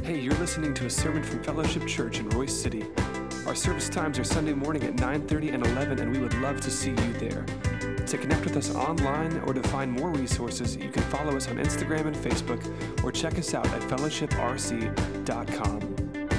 Hey, you're listening to a sermon from Fellowship Church in Royce City. Our service times are Sunday morning at 9:30 and 11, and we would love to see you there. To connect with us online or to find more resources, you can follow us on Instagram and Facebook, or check us out at fellowshiprc.com.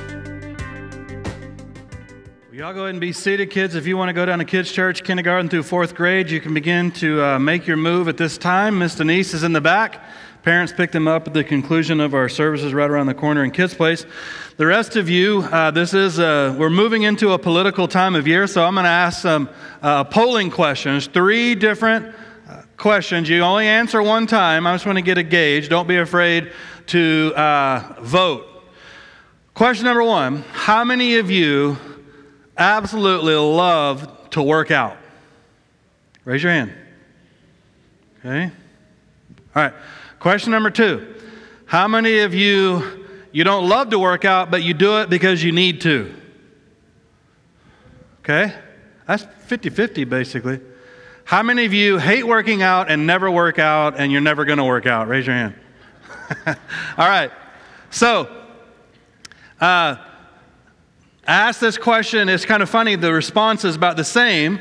Well, y'all go ahead and be seated, kids. If you want to go down to Kids Church, kindergarten through fourth grade, you can begin to make your move at this time. Miss Denise is in the back. Parents picked them up at the conclusion of our services right around the corner in Kids Place. The rest of you, we're moving into a political time of year, so I'm going to ask some polling questions, 3 different questions. You only answer one time. I just want to get a gauge. Don't be afraid to vote. Question number 1, how many of you absolutely love to work out? Raise your hand. Okay. All right. Question number 2, how many of you don't love to work out, but you do it because you need to? Okay. That's 50-50 basically. How many of you hate working out and never work out and you're never going to work out? Raise your hand. All right. So, I asked this question. It's kind of funny. The response is about the same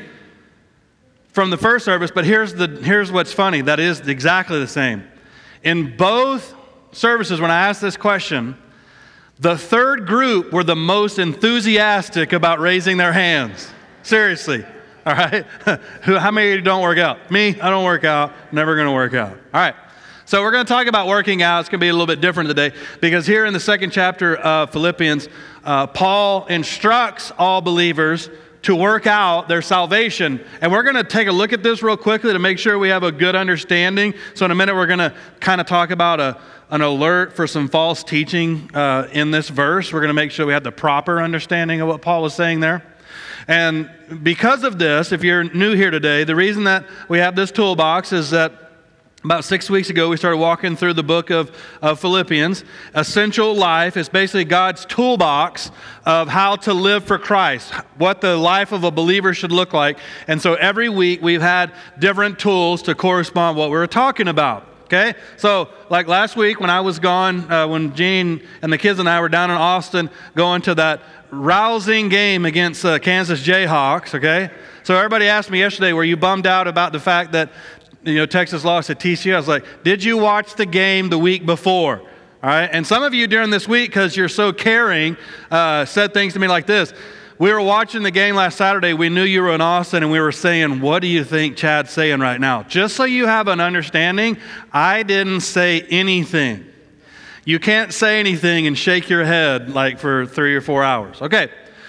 from the first service, but here's what's funny. That is exactly the same. In both services, when I asked this question, the third group were the most enthusiastic about raising their hands. Seriously. All right? How many of you don't work out? Me, I don't work out. Never going to work out. All right. So we're going to talk about working out. It's going to be a little bit different today because here in the second chapter of Philippians, Paul instructs all believers to work out their salvation. And we're going to take a look at this real quickly to make sure we have a good understanding. So in a minute, we're going to kind of talk about an alert for some false teaching in this verse. We're going to make sure we have the proper understanding of what Paul was saying there. And because of this, if you're new here today, the reason that we have this toolbox is that about 6 weeks ago, we started walking through the book of Philippians. Essential Life is basically God's toolbox of how to live for Christ, what the life of a believer should look like. And so every week, we've had different tools to correspond what we were talking about. Okay? So like last week when I was gone, when Gene and the kids and I were down in Austin going to that rousing game against Kansas Jayhawks, okay? So everybody asked me yesterday, were you bummed out about the fact that Texas lost at TCU? I was like, did you watch the game the week before? All right. And some of you during this week, because you're so caring, said things to me like this. We were watching the game last Saturday. We knew you were in Austin, and we were saying, what do you think Chad's saying right now? Just so you have an understanding, I didn't say anything. You can't say anything and shake your head like for 3 or 4 hours. Okay.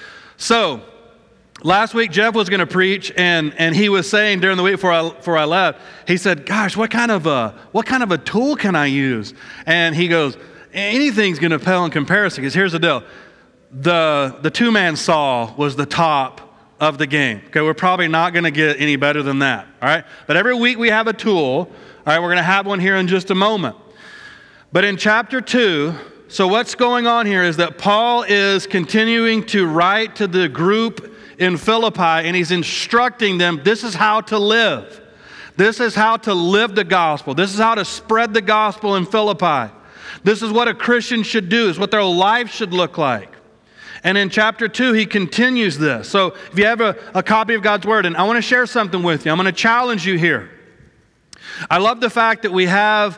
So last week, Jeff was going to preach, and he was saying during the week before I left, he said, "Gosh, what kind of a tool can I use?" And he goes, "Anything's going to pale in comparison." Because here's the deal: the 2-man saw was the top of the game. Okay, we're probably not going to get any better than that. All right, but every week we have a tool. All right, we're going to have one here in just a moment. But in chapter 2. So what's going on here is that Paul is continuing to write to the group in Philippi, and he's instructing them, this is how to live. This is how to live the gospel. This is how to spread the gospel in Philippi. This is what a Christian should do. It's what their life should look like. And in chapter 2, he continues this. So if you have a copy of God's Word, and I want to share something with you. I'm going to challenge you here. I love the fact that we have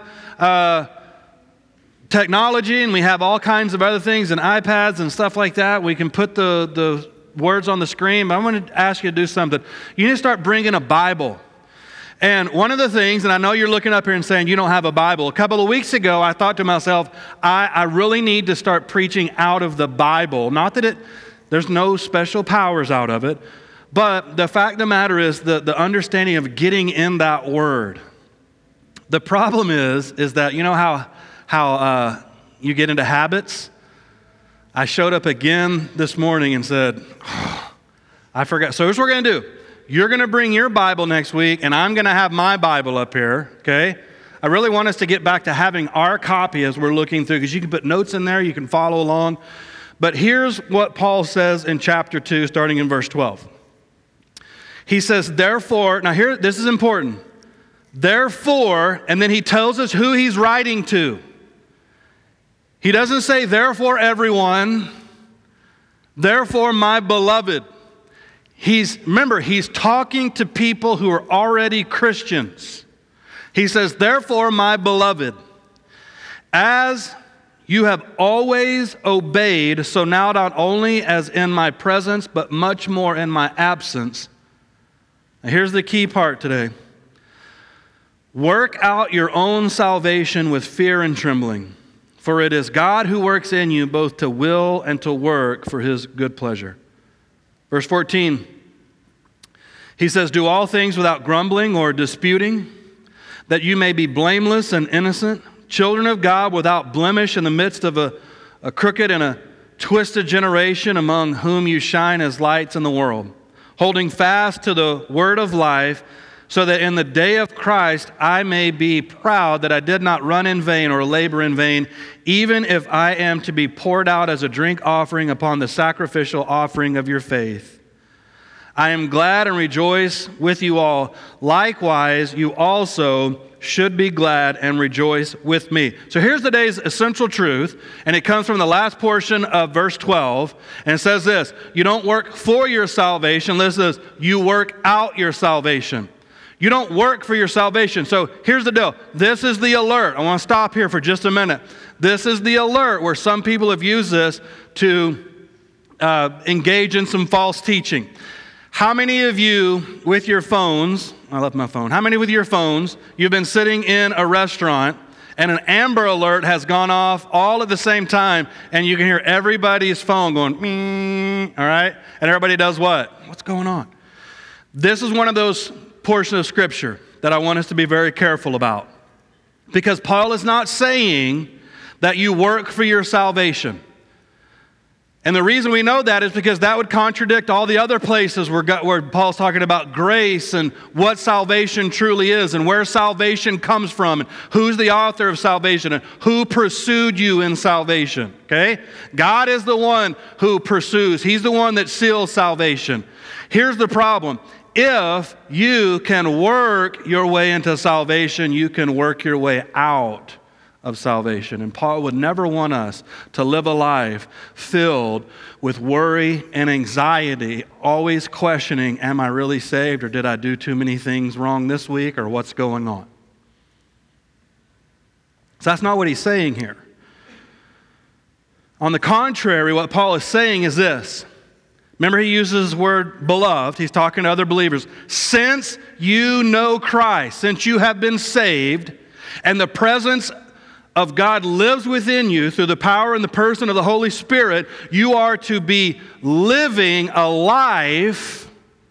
technology, and we have all kinds of other things, and iPads and stuff like that. We can put the words on the screen, but I'm going to ask you to do something. You need to start bringing a Bible. And one of the things, and I know you're looking up here and saying you don't have a Bible. A couple of weeks ago, I thought to myself, I really need to start preaching out of the Bible. Not that there's no special powers out of it, but the fact of the matter is the understanding of getting in that Word. The problem is that you know how you get into habits? I showed up again this morning and said, I forgot. So here's what we're going to do. You're going to bring your Bible next week, and I'm going to have my Bible up here, okay? I really want us to get back to having our copy as we're looking through, because you can put notes in there, you can follow along. But here's what Paul says in chapter 2, starting in verse 12. He says, therefore, now here, this is important. Therefore, and then he tells us who he's writing to. He doesn't say, therefore everyone, therefore my beloved. Remember, he's talking to people who are already Christians. He says, therefore my beloved, as you have always obeyed, so now not only as in my presence, but much more in my absence. Now here's the key part today. Work out your own salvation with fear and trembling, for it is God who works in you both to will and to work for his good pleasure. Verse 14, he says, do all things without grumbling or disputing, that you may be blameless and innocent, children of God without blemish in the midst of a crooked and a twisted generation, among whom you shine as lights in the world, holding fast to the word of life, so that in the day of Christ I may be proud that I did not run in vain or labor in vain, even if I am to be poured out as a drink offering upon the sacrificial offering of your faith. I am glad and rejoice with you all. Likewise, you also should be glad and rejoice with me. So here's the day's essential truth, and it comes from the last portion of verse 12, and it says this: you don't work for your salvation. Listen to this: you work out your salvation. You don't work for your salvation. So here's the deal. This is the alert. I want to stop here for just a minute. This is the alert where some people have used this to engage in some false teaching. How many of you with your phones, I left my phone, how many with your phones, you've been sitting in a restaurant and an Amber Alert has gone off all at the same time and you can hear everybody's phone going, all right? And everybody does what? What's going on? This is one of those portions of Scripture that I want us to be very careful about. Because Paul is not saying that you work for your salvation. And the reason we know that is because that would contradict all the other places where Paul's talking about grace and what salvation truly is and where salvation comes from and who's the author of salvation and who pursued you in salvation, okay? God is the one who pursues. He's the one that seals salvation. Here's the problem. If you can work your way into salvation, you can work your way out of salvation. And Paul would never want us to live a life filled with worry and anxiety, always questioning, am I really saved, or did I do too many things wrong this week, or what's going on? So that's not what he's saying here. On the contrary, what Paul is saying is this. Remember, he uses the word beloved. He's talking to other believers. Since you know Christ, since you have been saved, and the presence of God lives within you through the power and the person of the Holy Spirit, you are to be living a life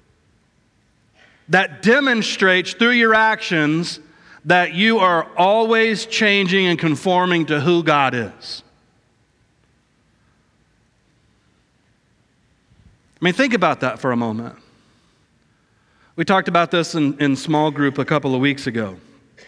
that demonstrates through your actions that you are always changing and conforming to who God is. I mean, think about that for a moment. We talked about this in small group a couple of weeks ago.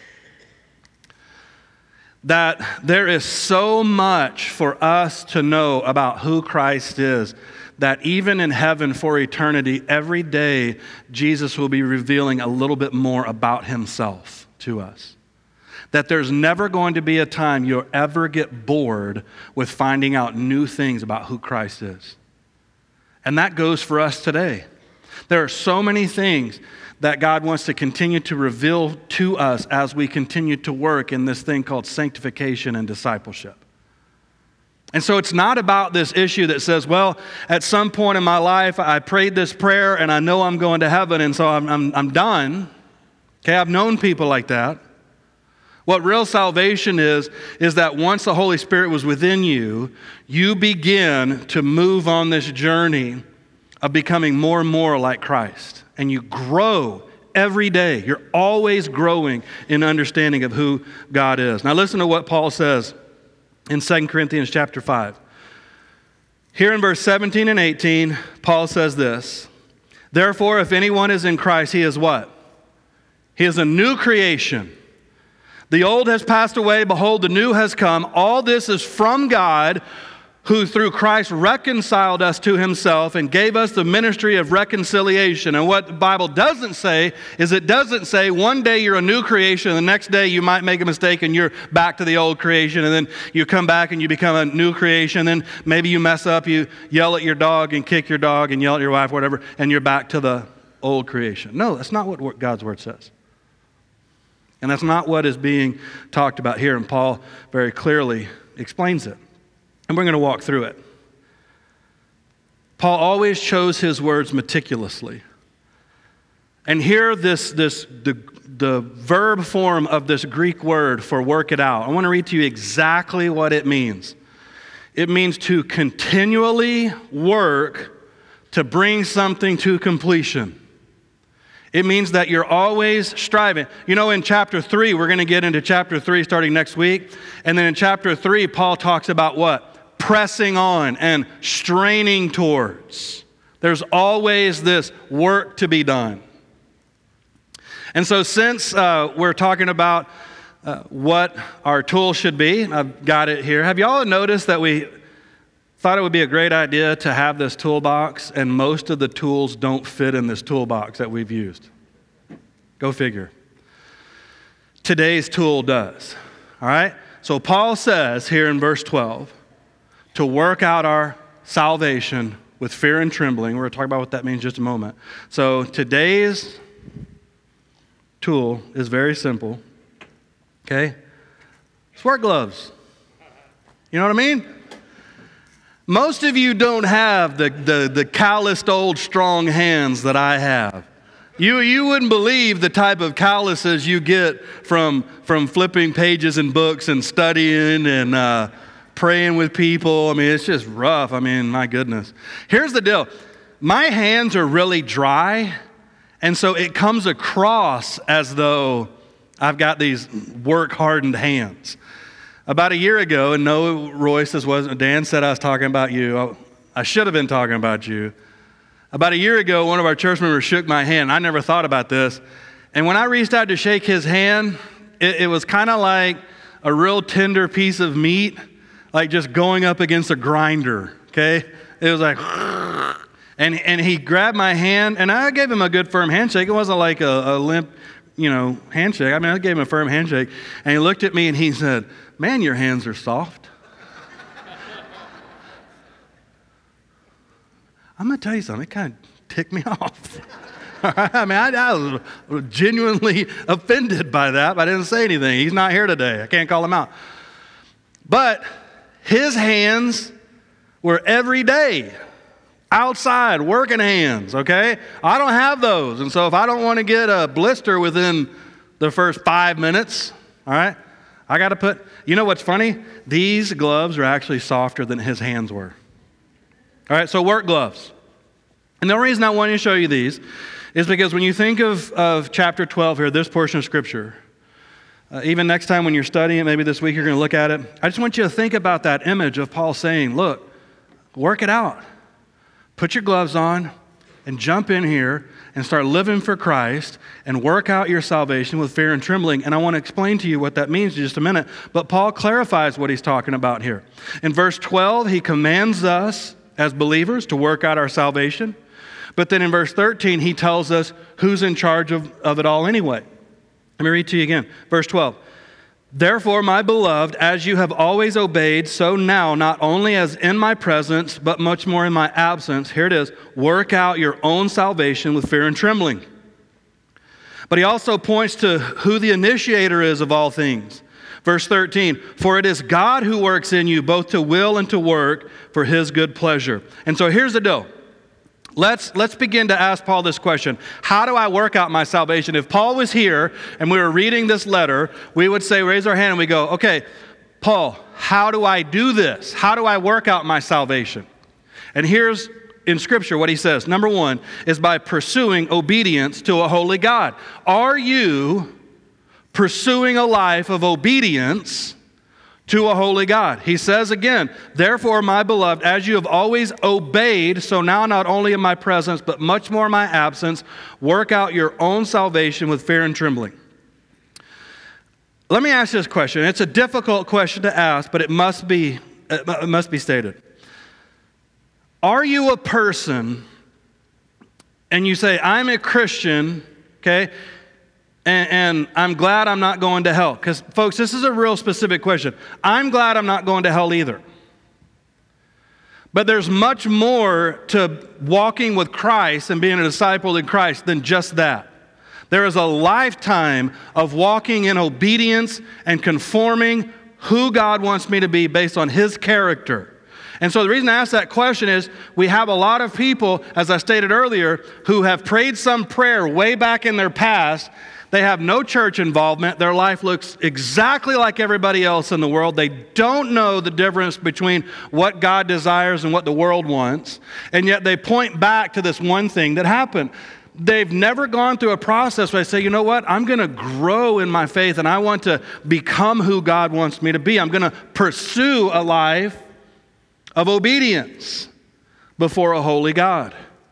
That there is so much for us to know about who Christ is, that even in heaven for eternity, every day, Jesus will be revealing a little bit more about himself to us. That there's never going to be a time you'll ever get bored with finding out new things about who Christ is. And that goes for us today. There are so many things that God wants to continue to reveal to us as we continue to work in this thing called sanctification and discipleship. And so it's not about this issue that says, well, at some point in my life, I prayed this prayer and I know I'm going to heaven and so I'm done. Okay, I've known people like that. What real salvation is that once the Holy Spirit was within you, you begin to move on this journey of becoming more and more like Christ. And you grow every day. You're always growing in understanding of who God is. Now listen to what Paul says in 2 Corinthians chapter 5. Here in verse 17 and 18, Paul says this: therefore, if anyone is in Christ, he is what? He is a new creation. The old has passed away. Behold, the new has come. All this is from God, who through Christ reconciled us to himself and gave us the ministry of reconciliation. And what the Bible doesn't say is it doesn't say one day you're a new creation, and the next day you might make a mistake and you're back to the old creation, and then you come back and you become a new creation, then maybe you mess up, you yell at your dog and kick your dog and yell at your wife, whatever, and you're back to the old creation. No, that's not what God's word says. And that's not what is being talked about here, and Paul very clearly explains it. And we're going to walk through it. Paul always chose his words meticulously. And here, the verb form of this Greek word for work it out, I want to read to you exactly what it means. It means to continually work to bring something to completion. It means that you're always striving. You know, in chapter 3, we're going to get into chapter 3 starting next week. And then in chapter 3, Paul talks about what? Pressing on and straining towards. There's always this work to be done. And so since we're talking about what our tool should be, I've got it here. Have y'all noticed that we thought it would be a great idea to have this toolbox, and most of the tools don't fit in this toolbox that we've used? Go figure. Today's tool does. All right? So Paul says here in verse 12, to work out our salvation with fear and trembling. We're going to talk about what that means in just a moment. So today's tool is very simple. Okay? It's work gloves. You know what I mean? Most of you don't have the calloused old strong hands that I have. You wouldn't believe the type of calluses you get from flipping pages in books and studying and praying with people. I mean, it's just rough. I mean, my goodness. Here's the deal. My hands are really dry, and so it comes across as though I've got these work-hardened hands. About a year ago, and no, Royce, this wasn't, Dan said I was talking about you. I should have been talking about you. About a year ago, one of our church members shook my hand. I never thought about this. And when I reached out to shake his hand, it was kind of like a real tender piece of meat, like just going up against a grinder, okay? It was like, and he grabbed my hand, and I gave him a good firm handshake. It wasn't like a limp, handshake. I mean, I gave him a firm handshake, and he looked at me and he said, "Man, your hands are soft." I'm going to tell you something. It kind of ticked me off. I mean, I was genuinely offended by that, but I didn't say anything. He's not here today. I can't call him out. But his hands were every day outside working hands, okay? I don't have those. And so if I don't want to get a blister within the first 5 minutes, all right, I got to put, you know what's funny? These gloves are actually softer than his hands were. All right, so work gloves. And the reason I want to show you these is because when you think of chapter 12 here, this portion of Scripture, even next time when you're studying it, maybe this week you're going to look at it, I just want you to think about that image of Paul saying, look, work it out. Put your gloves on and jump in here and start living for Christ and work out your salvation with fear and trembling. And I want to explain to you what that means in just a minute. But Paul clarifies what he's talking about here. In verse 12, he commands us as believers to work out our salvation. But then in verse 13, he tells us who's in charge of it all anyway. Let me read to you again. Verse 12. Therefore, my beloved, as you have always obeyed, so now, not only as in my presence, but much more in my absence, here it is, work out your own salvation with fear and trembling. But he also points to who the initiator is of all things. Verse 13, for it is God who works in you both to will and to work for his good pleasure. And so here's the deal. Let's begin to ask Paul this question. How do I work out my salvation? If Paul was here and we were reading this letter, we would say, raise our hand and we go, okay, Paul, how do I do this? How do I work out my salvation? And here's in Scripture what he says. Number one is by pursuing obedience to a holy God. Are you pursuing a life of obedience to a holy God? He says again, therefore, my beloved, as you have always obeyed, so now not only in my presence, but much more in my absence, work out your own salvation with fear and trembling. Let me ask this question. It's a difficult question to ask, but it must be stated. Are you a person and you say, I'm a Christian, okay, and I'm glad I'm not going to hell? Because, folks, this is a real specific question. I'm glad I'm not going to hell either. But there's much more to walking with Christ and being a disciple in Christ than just that. There is a lifetime of walking in obedience and conforming who God wants me to be based on His character. And so the reason I ask that question is we have a lot of people, as I stated earlier, who have prayed some prayer way back in their past. They have no church involvement. Their life looks exactly like everybody else in the world. They don't know the difference between what God desires and what the world wants. And yet they point back to this one thing that happened. They've never gone through a process where they say, you know what, I'm going to grow in my faith and I want to become who God wants me to be. I'm going to pursue a life of obedience before a holy God.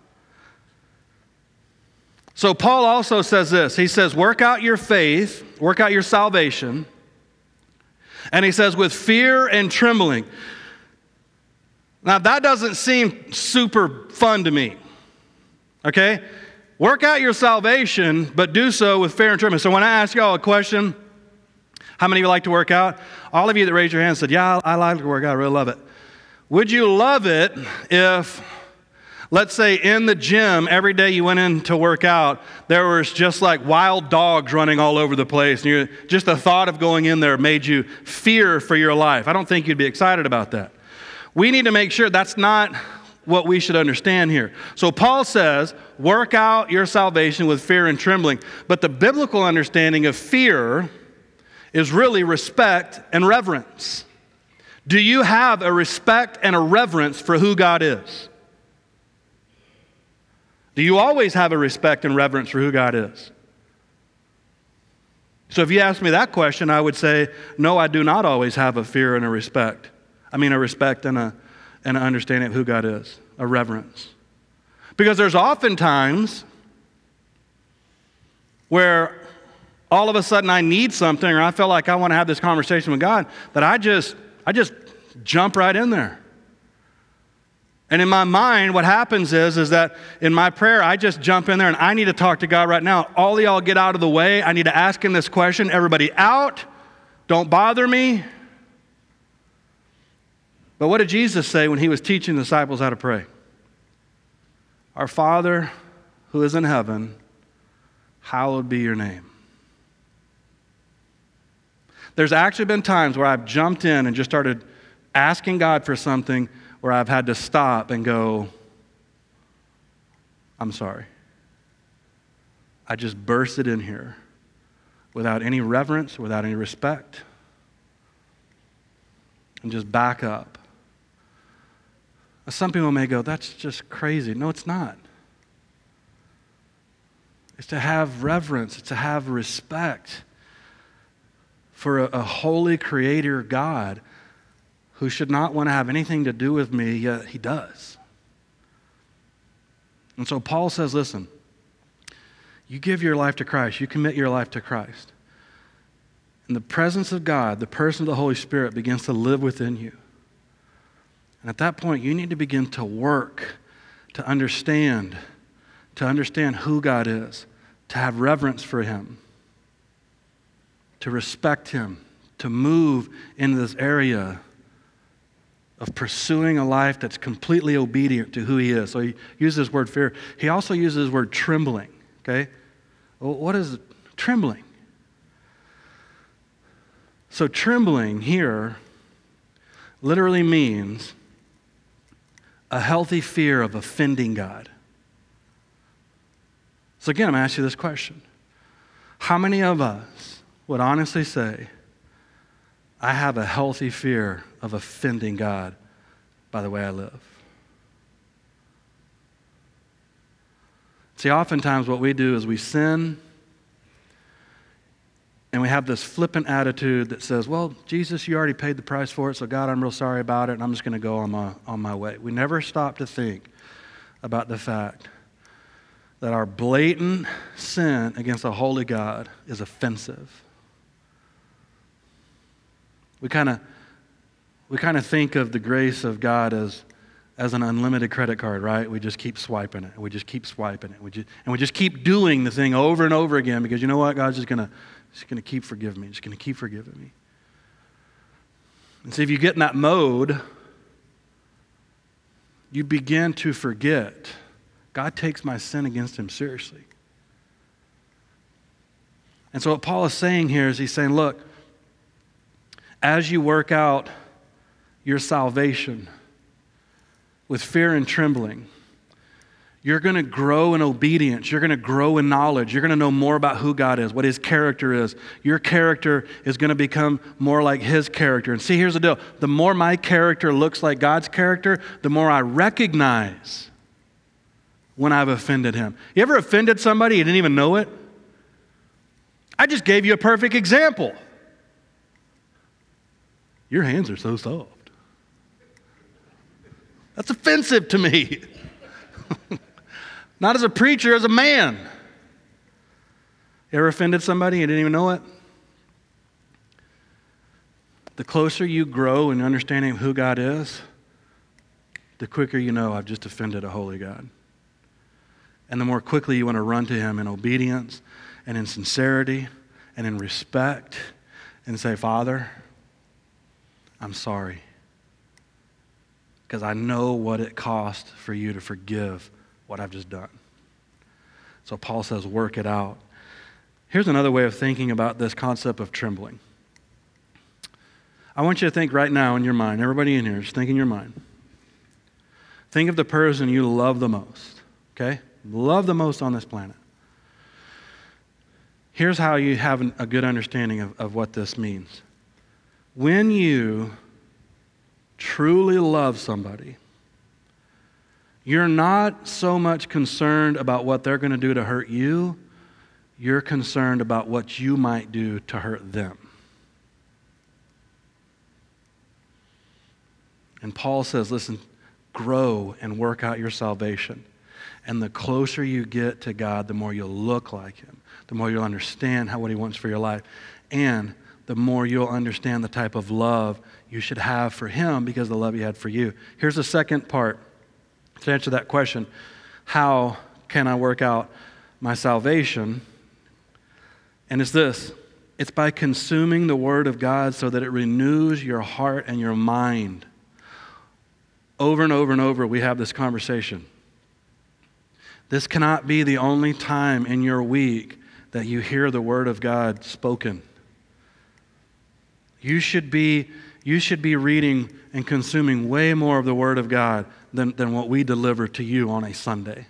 So Paul also says this. He says, work out your faith, work out your salvation. And he says, with fear and trembling. Now that doesn't seem super fun to me. Okay? Work out your salvation, but do so with fear and trembling. So when I ask y'all a question, how many of you like to work out? All of you that raised your hand said, yeah, I like to work out, I really love it. Would you love it if, let's say in the gym, every day you went in to work out, there was just like wild dogs running all over the place, and just the thought of going in there made you fear for your life? I don't think you'd be excited about that. We need to make sure that's not what we should understand here. So Paul says, work out your salvation with fear and trembling. But the biblical understanding of fear is really respect and reverence. Do you have a respect and a reverence for who God is? Do you always have a respect and reverence for who God is? So if you ask me that question, I would say, no, I do not always have a fear and a respect. I mean, a respect and an understanding of who God is, a reverence. Because there's often times where all of a sudden I need something, or I feel like I want to have this conversation with God, that I just jump right in there. And in my mind, what happens is that in my prayer, I just jump in there and I need to talk to God right now. All of y'all get out of the way. I need to ask Him this question. Everybody out. Don't bother me. But what did Jesus say when He was teaching the disciples how to pray? Our Father who is in heaven, hallowed be your name. There's actually been times where I've jumped in and just started asking God for something where I've had to stop and go, I'm sorry. I just bursted in here without any reverence, without any respect, and just back up. Some people may go, that's just crazy. No, it's not. It's to have reverence. It's to have respect for a holy creator God who should not want to have anything to do with me, yet He does. And so Paul says, listen, you give your life to Christ, you commit your life to Christ. And the presence of God, the person of the Holy Spirit begins to live within you. And at that point, you need to begin to work to understand who God is, to have reverence for Him, to respect Him, to move into this area of pursuing a life that's completely obedient to who He is. So he uses this word fear. He also uses this word trembling, okay? Well, what is trembling? So trembling here literally means a healthy fear of offending God. So again, I'm going to ask you this question. How many of us would honestly say, I have a healthy fear of offending God by the way I live? See, oftentimes what we do is we sin and we have this flippant attitude that says, well, Jesus, you already paid the price for it, so God, I'm real sorry about it, and I'm just going to go on my way. We never stop to think about the fact that our blatant sin against a holy God is offensive. We kind of think of the grace of God as as an unlimited credit card, right? We just keep swiping it. We just keep swiping it. We just keep doing the thing over and over again because you know what? God's just gonna keep forgiving me. Just gonna keep forgiving me. And see, if you get in that mode, you begin to forget. God takes my sin against him seriously. And so what Paul is saying here is he's saying, look, as you work out your salvation with fear and trembling, you're going to grow in obedience. You're going to grow in knowledge. You're going to know more about who God is, what his character is. Your character is going to become more like his character. And see, here's the deal. The more my character looks like God's character, the more I recognize when I've offended him. You ever offended somebody you didn't even know it? I just gave you a perfect example. Your hands are so soft. That's offensive to me. Not as a preacher, as a man. You ever offended somebody and didn't even know it? The closer you grow in understanding of who God is, the quicker you know I've just offended a holy God. And the more quickly you want to run to him in obedience and in sincerity and in respect and say, Father, I'm sorry. Because I know what it cost for you to forgive what I've just done. So Paul says, work it out. Here's another way of thinking about this concept of trembling. I want you to think right now in your mind, everybody in here, just think in your mind. Think of the person you love the most, okay? Love the most on this planet. Here's how you have a good understanding of what this means. When you truly love somebody, you're not so much concerned about what they're going to do to hurt you. You're concerned about what you might do to hurt them. And Paul says, listen, grow and work out your salvation. And the closer you get to God, the more you'll look like him, the more you'll understand what he wants for your life, and the more you'll understand the type of love you should have for him because of the love he had for you. Here's the second part to answer that question. How can I work out my salvation? And it's this. It's by consuming the Word of God so that it renews your heart and your mind. Over and over and over, we have this conversation. This cannot be the only time in your week that you hear the Word of God spoken. You should be reading and consuming way more of the Word of God than what we deliver to you on a Sunday.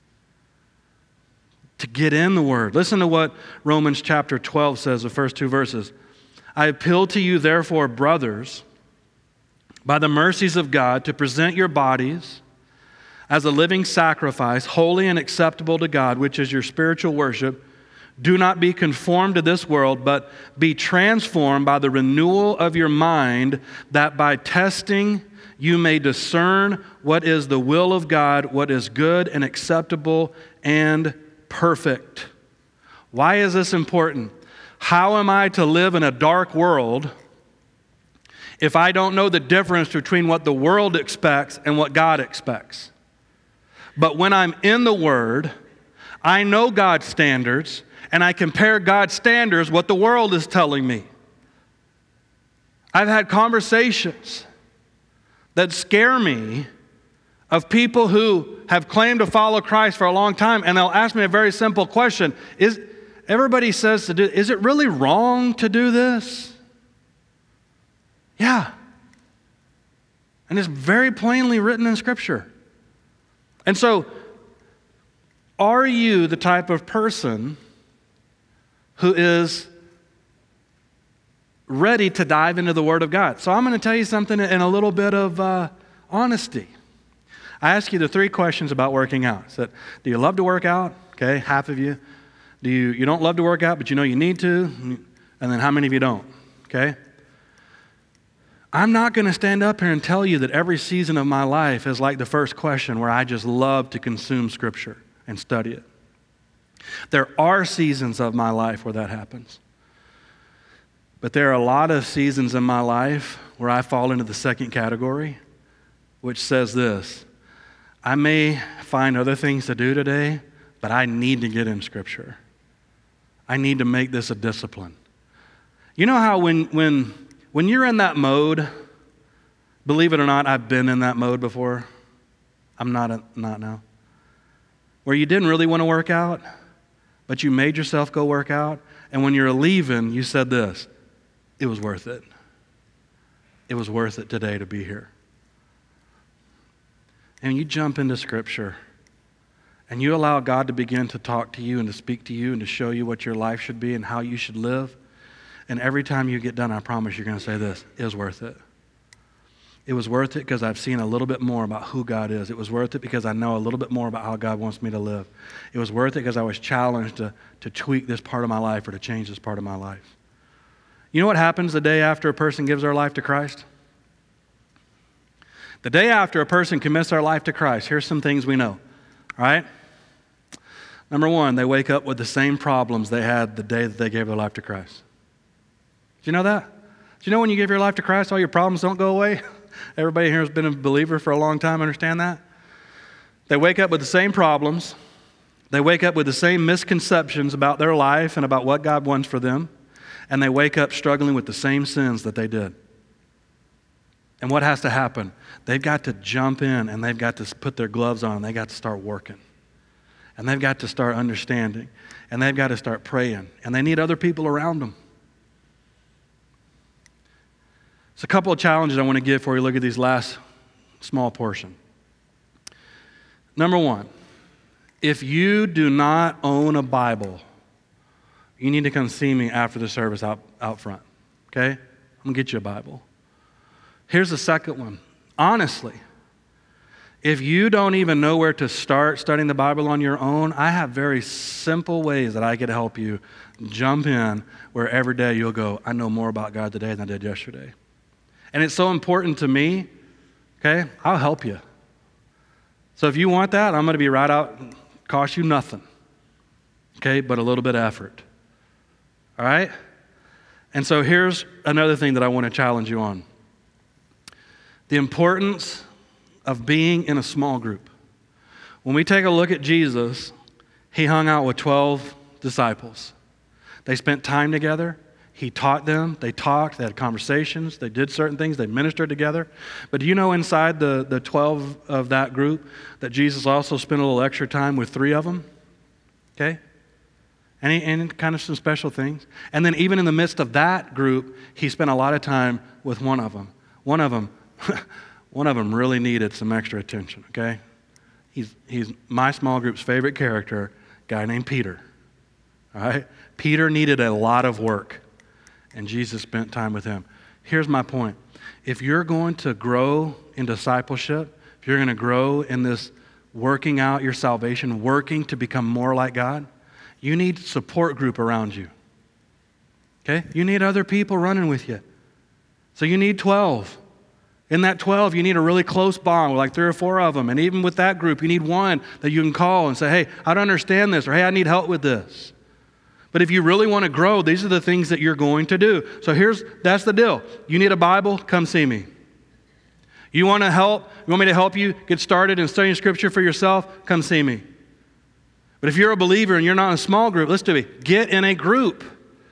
To get in the Word. Listen to what Romans chapter 12 says, the first two verses. I appeal to you, therefore, brothers, by the mercies of God, to present your bodies as a living sacrifice, holy and acceptable to God, which is your spiritual worship. Do not be conformed to this world, but be transformed by the renewal of your mind, that by testing you may discern what is the will of God, what is good and acceptable and perfect. Why is this important? How am I to live in a dark world if I don't know the difference between what the world expects and what God expects? But when I'm in the Word, I know God's standards, and I compare God's standards what the world is telling me. I've had conversations that scare me of people who have claimed to follow Christ for a long time, and they'll ask me a very simple question. Everybody says to do, is it really wrong to do this? Yeah. And it's very plainly written in Scripture. And so, are you the type of person who is ready to dive into the Word of God? So I'm going to tell you something in a little bit of honesty. I ask you the three questions about working out. So, do you love to work out? Okay, half of you. Do you don't love to work out, but you know you need to? And then how many of you don't? Okay? I'm not going to stand up here and tell you that every season of my life is like the first question where I just love to consume Scripture and study it. There are seasons of my life where that happens. But there are a lot of seasons in my life where I fall into the second category, which says this: I may find other things to do today, but I need to get in Scripture. I need to make this a discipline. You know how when you're in that mode, believe it or not, I've been in that mode before. I'm not now. Where you didn't really want to work out, but you made yourself go work out, and when you're leaving, you said this: it was worth it. It was worth it today to be here. And you jump into Scripture, and you allow God to begin to talk to you and to speak to you and to show you what your life should be and how you should live. And every time you get done, I promise you're going to say this: it was worth it. It was worth it because I've seen a little bit more about who God is. It was worth it because I know a little bit more about how God wants me to live. It was worth it because I was challenged to tweak this part of my life or to change this part of my life. You know what happens the day after a person gives their life to Christ? The day after a person commits their life to Christ, here's some things we know, all right? Number one, they wake up with the same problems they had the day that they gave their life to Christ. Do you know that? Do you know when you give your life to Christ, all your problems don't go away? Everybody here has been a believer for a long time, understand that? They wake up with the same problems. They wake up with the same misconceptions about their life and about what God wants for them. And they wake up struggling with the same sins that they did. And what has to happen? They've got to jump in and they've got to put their gloves on and they've got to start working. And they've got to start understanding. And they've got to start praying. And they need other people around them. There's a couple of challenges I want to give before we look at these last small portion. Number one, if you do not own a Bible, you need to come see me after the service out front, okay? I'm going to get you a Bible. Here's the second one. Honestly, if you don't even know where to start studying the Bible on your own, I have very simple ways that I can help you jump in where every day you'll go, I know more about God today than I did yesterday. And it's so important to me, okay? I'll help you. So if you want that, I'm going to be right out, cost you nothing, okay? But a little bit of effort, all right? And so here's another thing that I want to challenge you on. The importance of being in a small group. When we take a look at Jesus, he hung out with 12 disciples. They spent time together. He taught them. They talked. They had conversations. They did certain things. They ministered together. But do you know inside the 12 of that group that Jesus also spent a little extra time with 3 of them? Okay? And kind of some special things. And then even in the midst of that group, he spent a lot of time with one of them. One of them really needed some extra attention, okay? He's my small group's favorite character, a guy named Peter, all right? Peter needed a lot of work, and Jesus spent time with him. Here's my point. If you're going to grow in discipleship, if you're going to grow in this working out your salvation, working to become more like God, you need a support group around you, okay? You need other people running with you. So you need 12. In that 12, you need a really close bond with like 3 or 4 of them. And even with that group, you need one that you can call and say, hey, I don't understand this, or hey, I need help with this. But if you really want to grow, these are the things that you're going to do. So that's the deal. You need a Bible? Come see me. You want to help? You want me to help you get started in studying Scripture for yourself? Come see me. But if you're a believer and you're not in a small group, let's do it. Get in a group.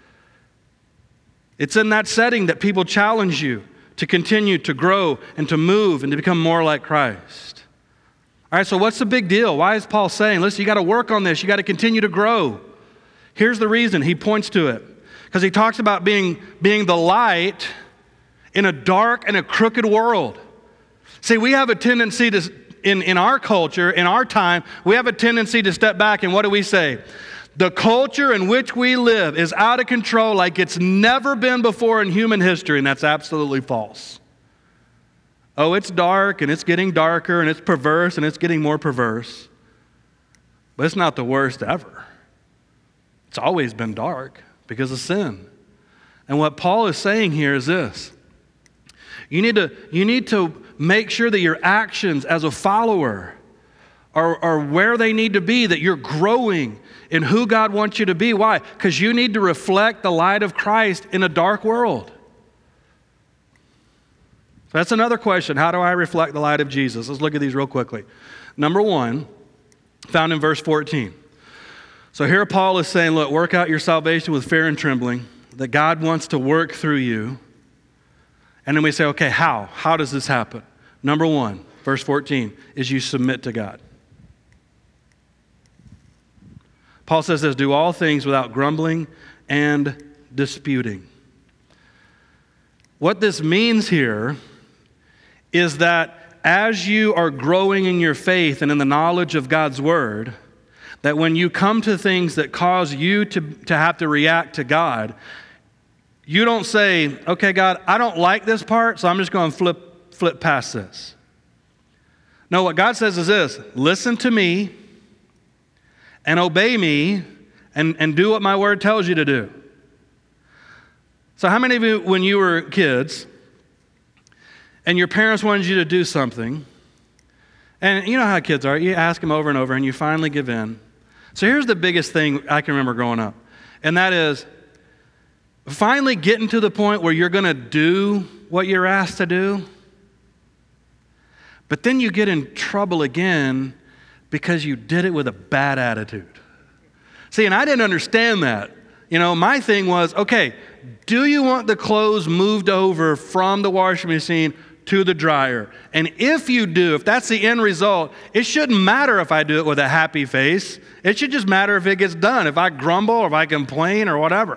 It's in that setting that people challenge you to continue to grow and to move and to become more like Christ. All right, so what's the big deal? Why is Paul saying, listen, you got to work on this. You got to continue to grow. Here's the reason. He points to it. Because he talks about being the light in a dark and a crooked world. See, we have a tendency to, in our culture, in our time, we have a tendency to step back and what do we say? The culture in which we live is out of control like it's never been before in human history, and that's absolutely false. Oh, it's dark, and it's getting darker, and it's perverse, and it's getting more perverse. But it's not the worst ever. It's always been dark because of sin. And what Paul is saying here is this. You need to make sure that your actions as a follower are where they need to be, that you're growing in who God wants you to be. Why? Because you need to reflect the light of Christ in a dark world. So that's another question. How do I reflect the light of Jesus? Let's look at these real quickly. Number one, found in verse 14. So here Paul is saying, look, work out your salvation with fear and trembling, that God wants to work through you. And then we say, okay, how? How does this happen? Number one, verse 14, is you submit to God. Paul says this, do all things without grumbling and disputing. What this means here is that as you are growing in your faith and in the knowledge of God's word, that when you come to things that cause you to have to react to God, you don't say, okay, God, I don't like this part, so I'm just going to flip past this. No, what God says is this, listen to me and obey me and do what my word tells you to do. So how many of you, when you were kids, and your parents wanted you to do something, and you know how kids are, you ask them over and over, and you finally give in. So here's the biggest thing I can remember growing up, and that is finally getting to the point where you're going to do what you're asked to do, but then you get in trouble again because you did it with a bad attitude. See, and I didn't understand that. You know, my thing was, okay, do you want the clothes moved over from the washing machine to the dryer? And if you do, if that's the end result, it shouldn't matter if I do it with a happy face. It should just matter if it gets done, if I grumble or if I complain or whatever.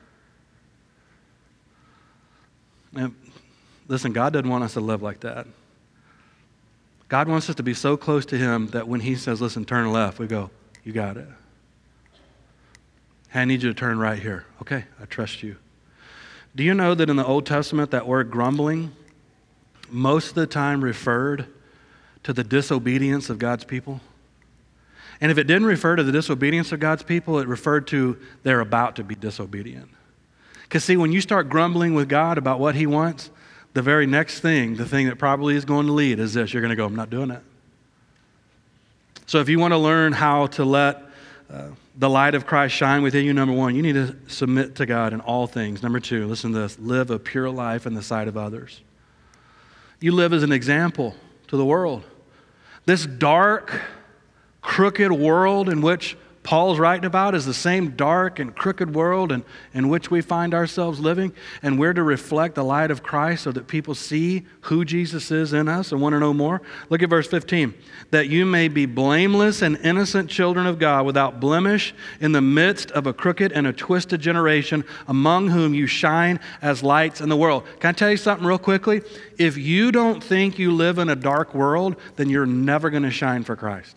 And listen, God doesn't want us to live like that. God wants us to be so close to Him that when He says, listen, turn left, we go, you got it. Hey, I need you to turn right here. Okay, I trust you. Do you know that in the Old Testament, that word grumbling most of the time referred to the disobedience of God's people? And if it didn't refer to the disobedience of God's people, it referred to they're about to be disobedient. Because see, when you start grumbling with God about what He wants, the very next thing, the thing that probably is going to lead is this. You're going to go, I'm not doing it. So if you want to learn how to let the light of Christ shine within you, number one, you need to submit to God in all things. Number two, listen to this, live a pure life in the sight of others. You live as an example to the world. This dark, crooked world in which Paul's writing about is the same dark and crooked world in which we find ourselves living, and we're to reflect the light of Christ so that people see who Jesus is in us and want to know more. Look at verse 15. That you may be blameless and innocent children of God without blemish in the midst of a crooked and a twisted generation among whom you shine as lights in the world. Can I tell you something real quickly? If you don't think you live in a dark world, then you're never going to shine for Christ.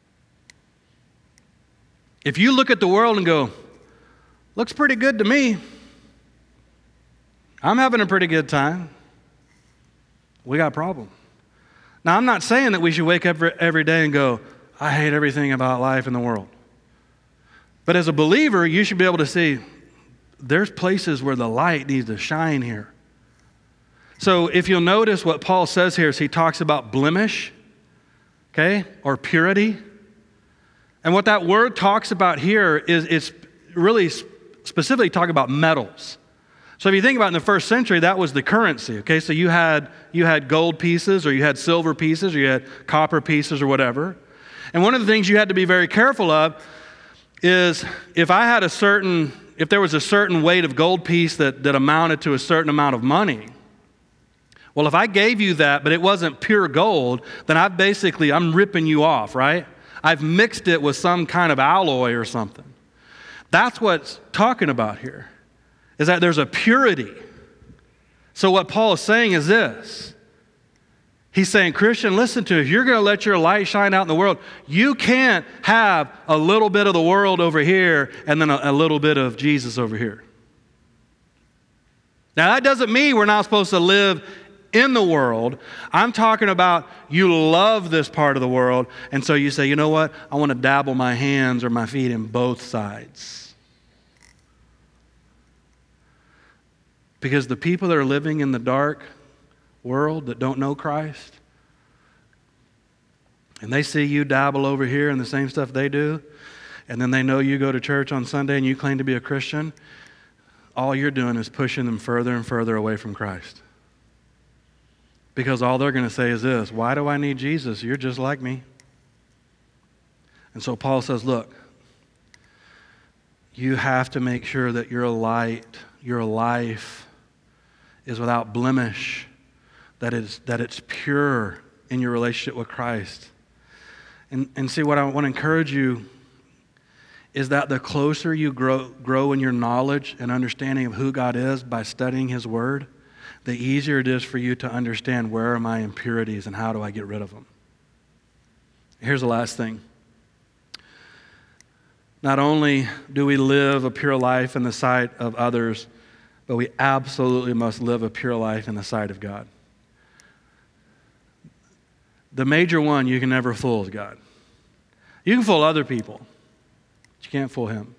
If you look at the world and go, looks pretty good to me, I'm having a pretty good time, we got a problem. Now, I'm not saying that we should wake up every day and go, I hate everything about life in the world. But as a believer, you should be able to see there's places where the light needs to shine here. So if you'll notice what Paul says here is he talks about blemish, okay, or purity. And what that word talks about here is it's really specifically talking about metals. So if you think about it, in the first century, that was the currency, okay? So you had gold pieces, or you had silver pieces, or you had copper pieces, or whatever. And one of the things you had to be very careful of is if there was a certain weight of gold piece that amounted to a certain amount of money, well, if I gave you that, but it wasn't pure gold, then I'm ripping you off, right? I've mixed it with some kind of alloy or something. That's what's talking about here, is that there's a purity. So what Paul is saying is this. He's saying, Christian, listen to it. If you're going to let your light shine out in the world, you can't have a little bit of the world over here and then a little bit of Jesus over here. Now, that doesn't mean we're not supposed to live in the world. I'm talking about you love this part of the world, and so you say, you know what? I want to dabble my hands or my feet in both sides. Because the people that are living in the dark world that don't know Christ, and they see you dabble over here in the same stuff they do, and then they know you go to church on Sunday and you claim to be a Christian, all you're doing is pushing them further and further away from Christ. Because all they're going to say is this: why do I need Jesus? You're just like me. And so Paul says, look, you have to make sure that your light, your life is without blemish, that it's pure in your relationship with Christ. And see, what I want to encourage you is that the closer you grow in your knowledge and understanding of who God is by studying His Word, the easier it is for you to understand where are my impurities and how do I get rid of them. Here's the last thing. Not only do we live a pure life in the sight of others, but we absolutely must live a pure life in the sight of God. The major one you can never fool is God. You can fool other people, but you can't fool Him.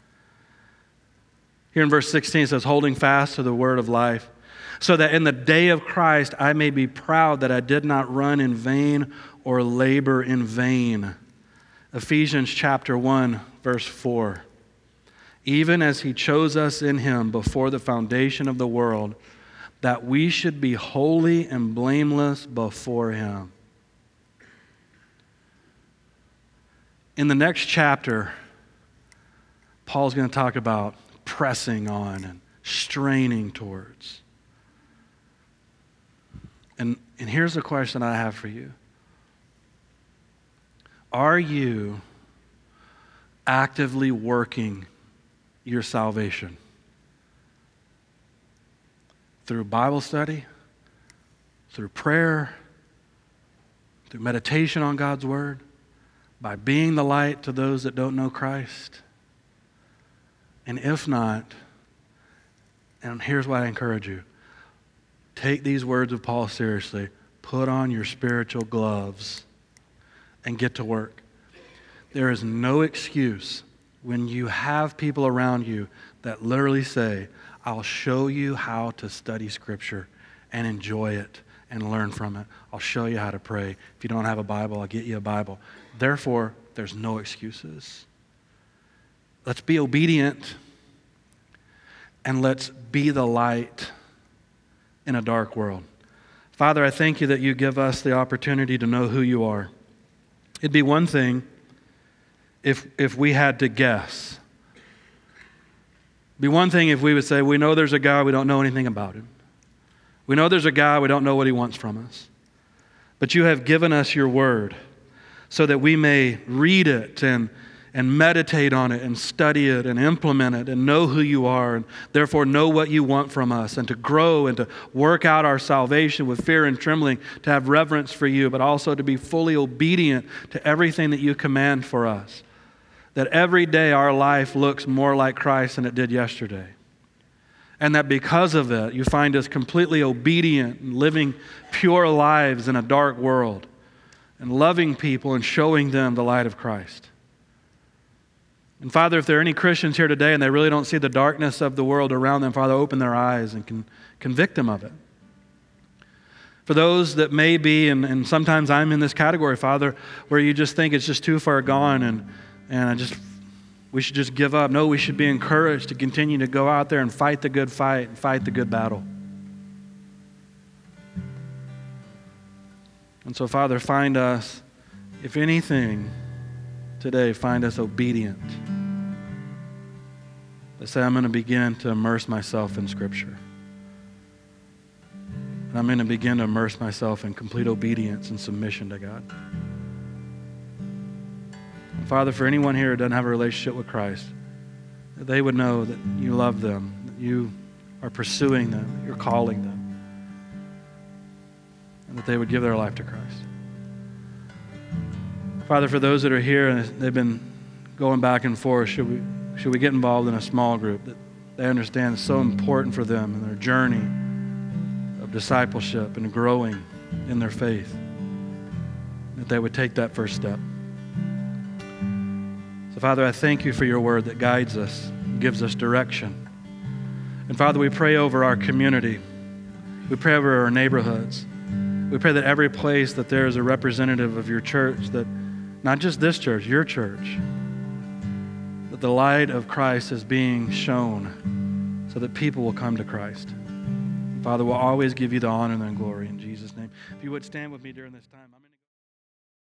Here in verse 16 it says, holding fast to the word of life, so that in the day of Christ I may be proud that I did not run in vain or labor in vain. Ephesians chapter 1, verse 4. Even as He chose us in Him before the foundation of the world, that we should be holy and blameless before Him. In the next chapter, Paul's going to talk about pressing on and straining towards. And here's the question I have for you. Are you actively working your salvation? Through Bible study, through prayer, through meditation on God's Word, by being the light to those that don't know Christ? And if not, and here's what I encourage you, take these words of Paul seriously. Put on your spiritual gloves and get to work. There is no excuse when you have people around you that literally say, I'll show you how to study Scripture and enjoy it and learn from it. I'll show you how to pray. If you don't have a Bible, I'll get you a Bible. Therefore, there's no excuses. Let's be obedient and let's be the light in a dark world. Father, I thank you that you give us the opportunity to know who you are. It'd be one thing if we had to guess. It'd be one thing if we would say, we know there's a God, we don't know anything about Him. We know there's a God, we don't know what He wants from us. But you have given us your word so that we may read it and meditate on it and study it and implement it and know who you are and therefore know what you want from us and to grow and to work out our salvation with fear and trembling, to have reverence for you, but also to be fully obedient to everything that you command for us. That every day our life looks more like Christ than it did yesterday. And that because of it, you find us completely obedient and living pure lives in a dark world and loving people and showing them the light of Christ. And Father, if there are any Christians here today and they really don't see the darkness of the world around them, Father, open their eyes and convict them of it. For those that may be, and sometimes I'm in this category, Father, where you just think it's just too far gone and we should just give up. No, we should be encouraged to continue to go out there and fight the good fight and fight the good battle. And so, Father, find us, if anything, today, find us obedient. Let's say I'm going to begin to immerse myself in Scripture. And I'm going to begin to immerse myself in complete obedience and submission to God. And Father, for anyone here who doesn't have a relationship with Christ, that they would know that you love them, that you are pursuing them, that you're calling them, and that they would give their life to Christ. Father, for those that are here and they've been going back and forth, should we get involved in a small group that they understand is so important for them in their journey of discipleship and growing in their faith, that they would take that first step. So Father, I thank you for your word that guides us, gives us direction. And Father, we pray over our community. We pray over our neighborhoods. We pray that every place that there is a representative of your church, that not just this church, your church, that the light of Christ is being shown so that people will come to Christ. Father, we'll always give you the honor and the glory in Jesus' name. If you would stand with me during this time.